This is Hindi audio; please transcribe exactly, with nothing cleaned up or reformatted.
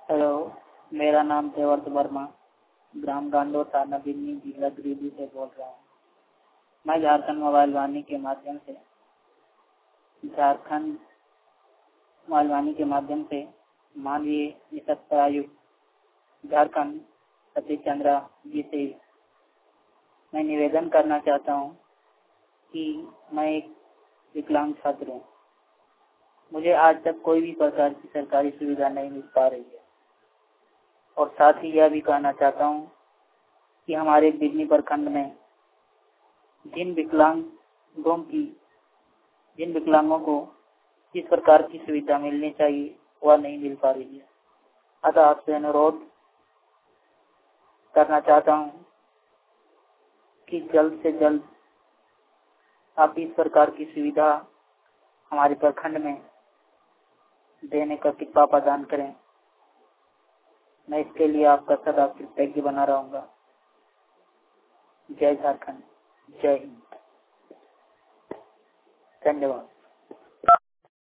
हेलो, मेरा नाम देवर्त वर्मा, ग्राम गांडो, थाना बिन्नी, जिला गिरिडीह से बोल रहा हूँ। मैं झारखंड मोबाइल वाणी के माध्यम से झारखंड मोबाइल वाणी के माध्यम से माननीय निःशक्त आयुक्त झारखंड सतीश चंद्रा जी से मैं निवेदन करना चाहता हूँ कि मैं एक विकलांग छात्र हूँ। मुझे आज तक कोई भी प्रकार की सरकारी सुविधा नहीं मिल पा रही है और साथ ही यह भी कहना चाहता हूँ कि हमारे बिजनी प्रखंड में जिन विकलांगों की जिन विकलांगों को जिस प्रकार की सुविधा मिलनी चाहिए वह नहीं मिल पा रही है। अतः आपसे अनुरोध करना चाहता हूँ कि जल्द से जल्द आप इस प्रकार की सुविधा हमारे प्रखंड में देने का कृपा प्रदान करें। मैं इसके लिए आपका सदा कृतज्ञ बना रहूंगा। जय झारखंड, जय हिंद, धन्यवाद।